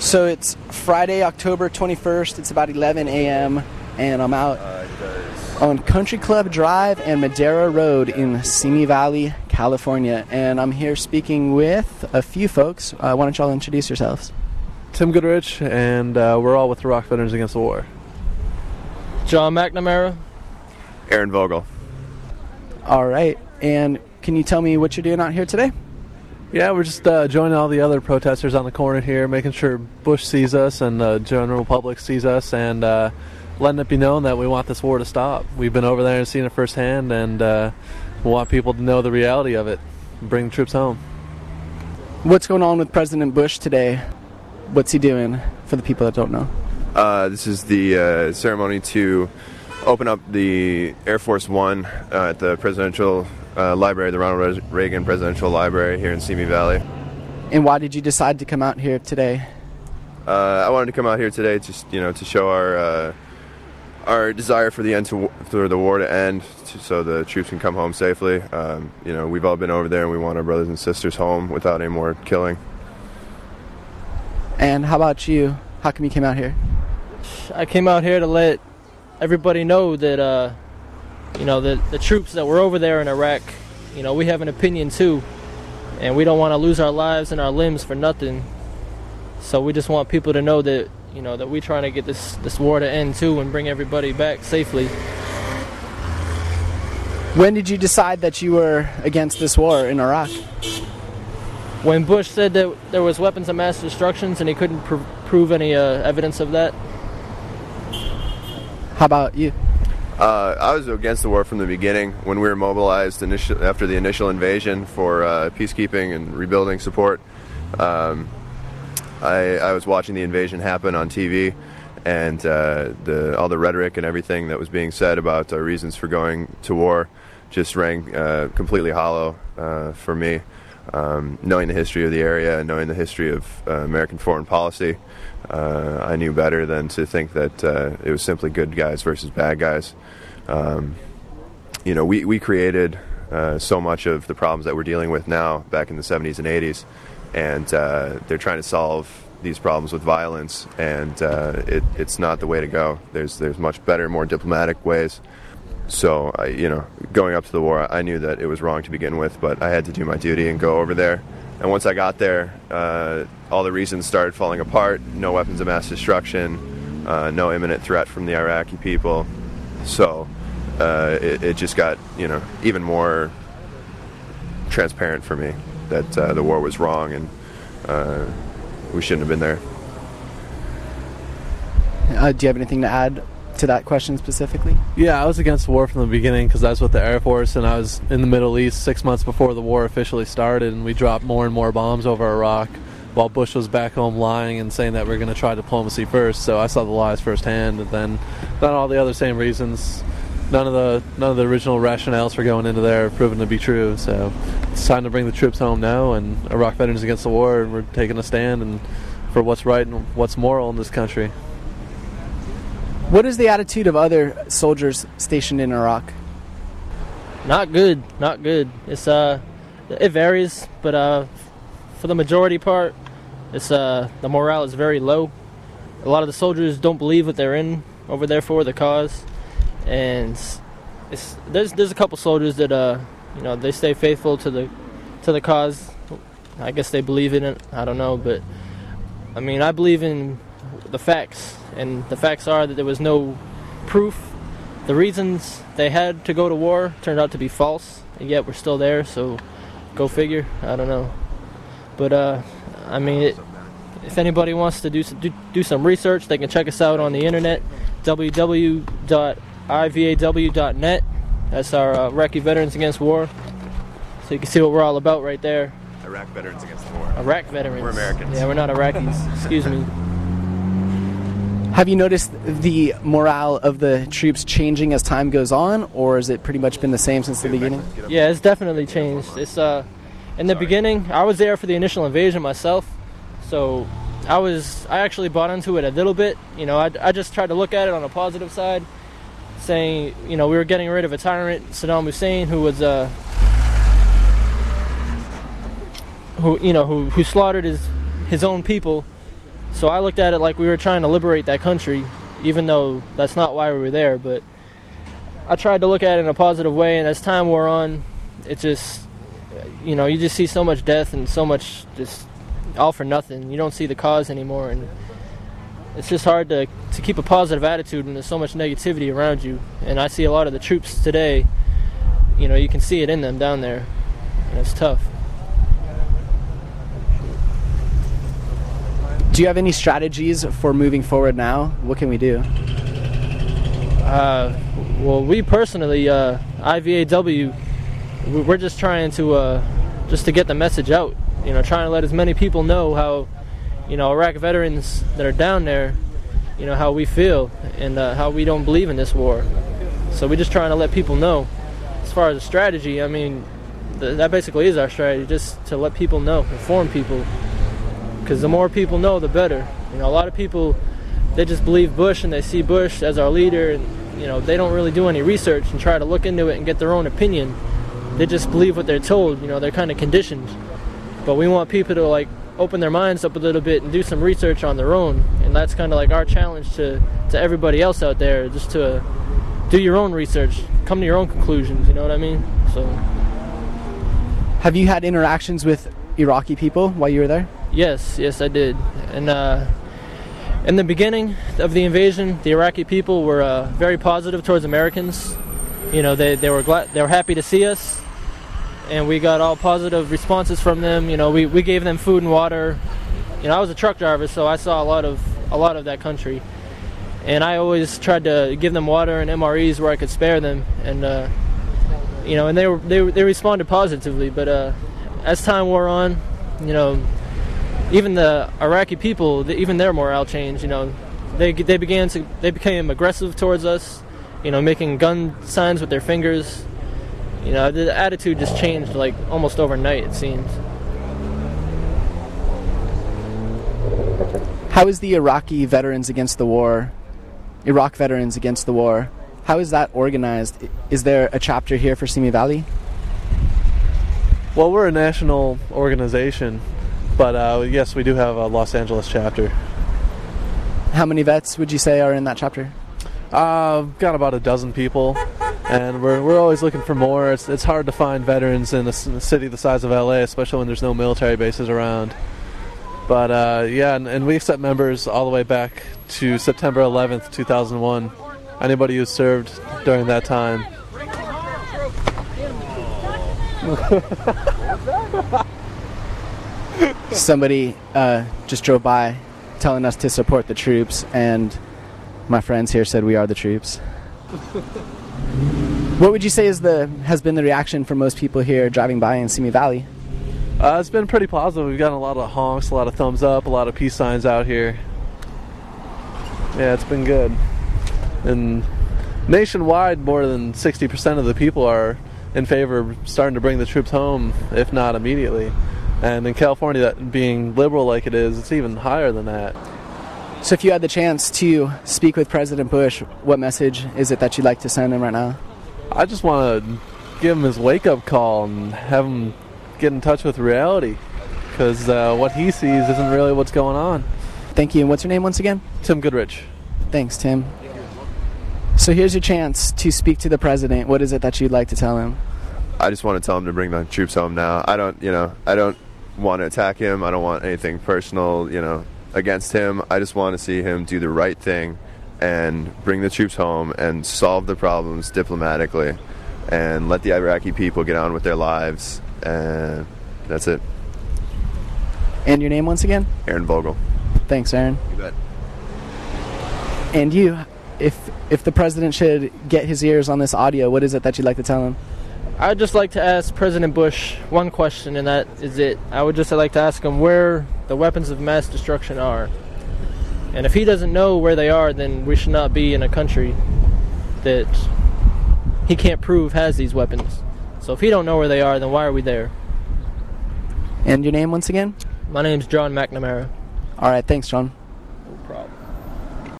So it's Friday, October 21st. It's about 11 a.m. and I'm out on Country Club Drive and Madera Road in Simi Valley, California. And I'm here speaking with a few folks. Why don't y'all introduce yourselves? Tim Goodrich, and we're all with the Iraq Veterans Against the War. John McNamara. Aaron Vogel. All right. And can you tell me what you're doing out here today? Yeah, we're just joining all the other protesters on the corner here, making sure Bush sees us and the general public sees us, and letting it be known that we want this war to stop. We've been over there and seen it firsthand, and we want people to know the reality of it and bring the troops home. What's going on with President Bush today? What's he doing for the people that don't know? This is the ceremony to open up the Air Force One at the Presidential Library, the Ronald Reagan Presidential Library here in Simi Valley. And why did you decide to come out here today? I wanted to come out here today just to show our desire for the war to end, so the troops can come home safely. We've all been over there, and we want our brothers and sisters home without any more killing. And how about you? How come you came out here? I came out here to let everybody know that the troops that were over there in Iraq, we have an opinion too, and we don't want to lose our lives and our limbs for nothing. So we just want people to know that, that we're trying to get this war to end too and bring everybody back safely. When did you decide that you were against this war in Iraq? When Bush said that there was weapons of mass destruction and he couldn't prove any evidence of that. How about you? I was against the war from the beginning. When we were mobilized after the initial invasion for peacekeeping and rebuilding support, I was watching the invasion happen on TV, and all the rhetoric and everything that was being said about reasons for going to war just rang completely hollow for me. Knowing the history of the area and knowing the history of American foreign policy, I knew better than to think that it was simply good guys versus bad guys. We created so much of the problems that we're dealing with now back in the 70s and 80s, and they're trying to solve these problems with violence, and it's not the way to go. There's much better, more diplomatic ways. So, going up to the war, I knew that it was wrong to begin with, but I had to do my duty and go over there. And once I got there, all the reasons started falling apart. No weapons of mass destruction, no imminent threat from the Iraqi people. So it just got, even more transparent for me that the war was wrong and we shouldn't have been there. Do you have anything to add to that question specifically? Yeah, I was against the war from the beginning because I was with the Air Force, and I was in the Middle East 6 months before the war officially started, and we dropped more and more bombs over Iraq while Bush was back home lying and saying that we're going to try diplomacy first. So I saw the lies firsthand, and then all the other same reasons. None of the original rationales for going into there have proven to be true. So it's time to bring the troops home now, and Iraq Veterans Against the War, and we're taking a stand and for what's right and what's moral in this country. What is the attitude of other soldiers stationed in Iraq? Not good. It's it varies, but for the majority part, it's the morale is very low. A lot of the soldiers don't believe what they're in over there for, the cause, and there's a couple soldiers that they stay faithful to the cause. I guess they believe in it. I don't know, but I mean, I believe in the facts. And the facts are that there was no proof. The reasons they had to go to war turned out to be false, and yet we're still there, so go figure. I don't know. But, if anybody wants to do some research, they can check us out on the internet, www.ivaw.net. That's our Iraqi Veterans Against War. So you can see what we're all about right there. Iraq Veterans Against the War. Iraq veterans. We're Americans. Yeah, we're not Iraqis. Excuse me. Have you noticed the morale of the troops changing as time goes on, or has it pretty much been the same since the beginning? Yeah, it's definitely changed. It's in the beginning, I was there for the initial invasion myself, so I actually bought into it a little bit. I just tried to look at it on a positive side, saying, we were getting rid of a tyrant, Saddam Hussein, who was who slaughtered his own people So I looked at it like we were trying to liberate that country, even though that's not why we were there. But I tried to look at it in a positive way, and as time wore on, it just, you just see so much death and so much just all for nothing. You don't see the cause anymore, and it's just hard to keep a positive attitude when there's so much negativity around you. And I see a lot of the troops today, you can see it in them down there, and it's tough. Do you have any strategies for moving forward now? What can we do? Well, we personally, IVAW, we're just trying to get the message out. Trying to let as many people know how, Iraq veterans that are down there, how we feel and how we don't believe in this war. So we're just trying to let people know. As far as the strategy, I mean, that basically is our strategy, just to let people know, inform people. Because the more people know, the better. A lot of people, they just believe Bush and they see Bush as our leader, and they don't really do any research and try to look into it and get their own opinion. They just believe what they're told. They're kind of conditioned. But we want people to open their minds up a little bit and do some research on their own, and that's kind of our challenge to everybody else out there, just to do your own research, come to your own conclusions. You know what I mean? So, have you had interactions with Iraqi people while you were there? Yes, I did. And in the beginning of the invasion, the Iraqi people were very positive towards Americans. They were glad, they were happy to see us, and we got all positive responses from them. We gave them food and water. I was a truck driver, so I saw a lot of that country, and I always tried to give them water and MREs where I could spare them, and and they responded positively. But as time wore on, even the Iraqi people, even their morale changed. They became aggressive towards us. Making gun signs with their fingers. The attitude just changed almost overnight, it seems. How is the Iraq Veterans Against the War, how is that organized? Is there a chapter here for Simi Valley? Well, we're a national organization, but yes, we do have a Los Angeles chapter. How many vets would you say are in that chapter? Got about a dozen people, and we're always looking for more. It's hard to find veterans in a city the size of LA, especially when there's no military bases around. But and we accept members all the way back to September 11th, 2001. Anybody who served during that time. Somebody just drove by telling us to support the troops, and my friends here said we are the troops. What would you say has been the reaction from most people here driving by in Simi Valley? It's been pretty positive. We've gotten a lot of honks, a lot of thumbs up, a lot of peace signs out here. Yeah, it's been good. And nationwide, more than 60% of the people are in favor of starting to bring the troops home, if not immediately. And in California, that being liberal like it is, it's even higher than that. So if you had the chance to speak with President Bush, what message is it that you'd like to send him right now? I just want to give him his wake-up call and have him get in touch with reality, because what he sees isn't really what's going on. Thank you. And what's your name once again? Tim Goodrich. Thanks, Tim. So here's your chance to speak to the president. What is it that you'd like to tell him? I just want to tell him to bring the troops home now. I don't want to attack him. I don't want anything personal, against him. I just want to see him do the right thing and bring the troops home and solve the problems diplomatically and let the Iraqi people get on with their lives, and that's it. And your name once again? Aaron Vogel. Thanks, Aaron. You bet. And you, if the president should get his ears on this audio, what is it that you'd like to tell him? I'd just like to ask President Bush one question, and that is it. I would just like to ask him where the weapons of mass destruction are. And if he doesn't know where they are, then we should not be in a country that he can't prove has these weapons. So if he don't know where they are, then why are we there? And your name once again? My name's John McNamara. All right, thanks, John.